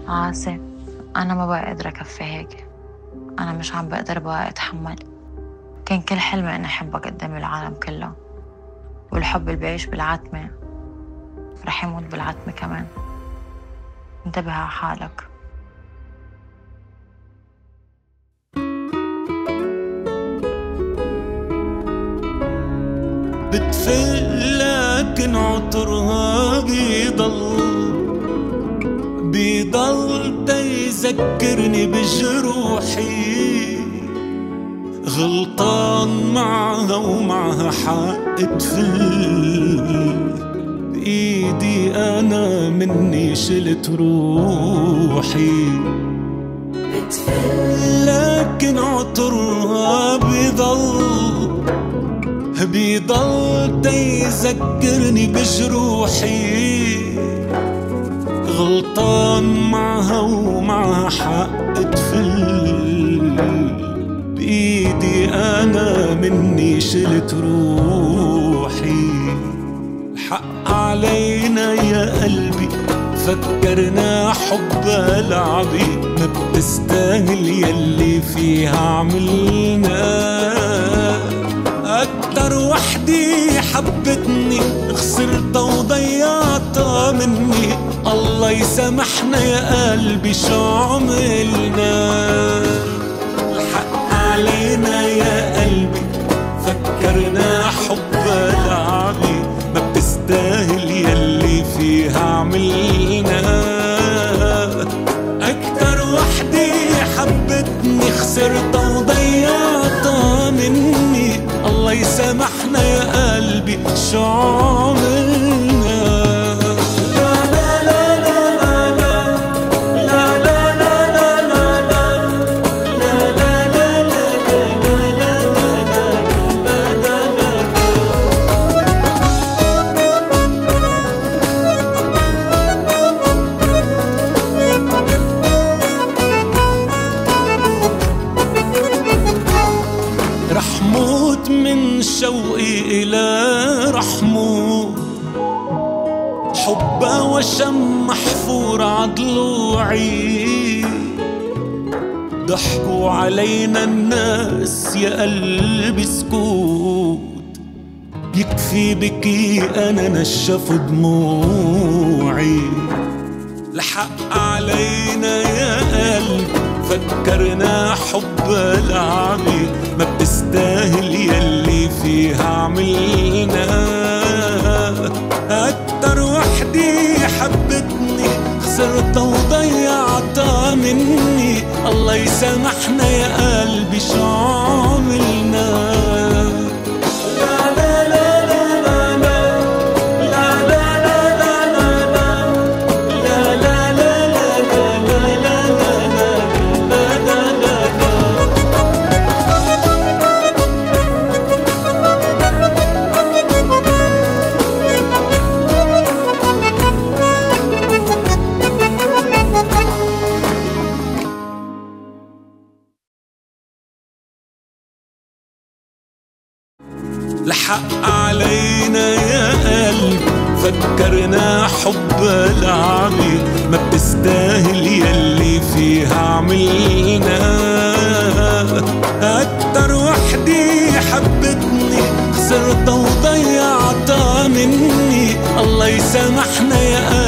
عاصي، أنا ما بقى قادرة أكفي هيك. أنا مش عم بقدر بقى أتحمل. كان كل حلمي إني أحبك قدام العالم كله، والحب اللي بيعيش بالعتمة رح يموت بالعتمة كمان. انتبه على حالك. بتفل لكن عطرها بيضل تيذكرني بجروحي. غلطان معها ومعها حق تفل بإيدي أنا مني شلت روحي. بتفل لكن عطرها بيضل تيذكرني بجروحي. غلطان معها ومعها حق تفل بإيدي أنا مني شلت روحي. الحق علينا يا قلبي، فكرنا حبها لعبي، ما بتستاهل يلي فيها عملنا. أكتر وحدي حبتني خسرتها وضيعتها مني، الله يسامحنا يا قلبي شو عملنا. الحق علينا يا قلبي، فكرنا حبها لعبي، ما بتستاهل يلي فيها عملنا. أكتر وحدي حبتني خسرتها وضيعتها مني، الله يسامحنا يا قلبي شو عملنا. رح موت من شوقي إلى رحمه، حبها وشم محفور عضلوعي. ضحكوا علينا الناس يا قلبي سكوت، يكفي بكي أنا نشفوا دموعي. الحق علينا يا قلبي، فكرنا حبها لعبي، ما بتستاهل يلي فيها عملنا. أكتر وحدي حبتني خسرتها وضيعتها مني، الله يسامحنا يا قلبي شو عملنا. الحق علينا يا قلبي، فكرنا حبها لعبي، ما بتستاهل يلي فيها عملنا. أكتر وحدي حبتني خسرتها وضيعتها مني، الله يسامحنا يا قلبي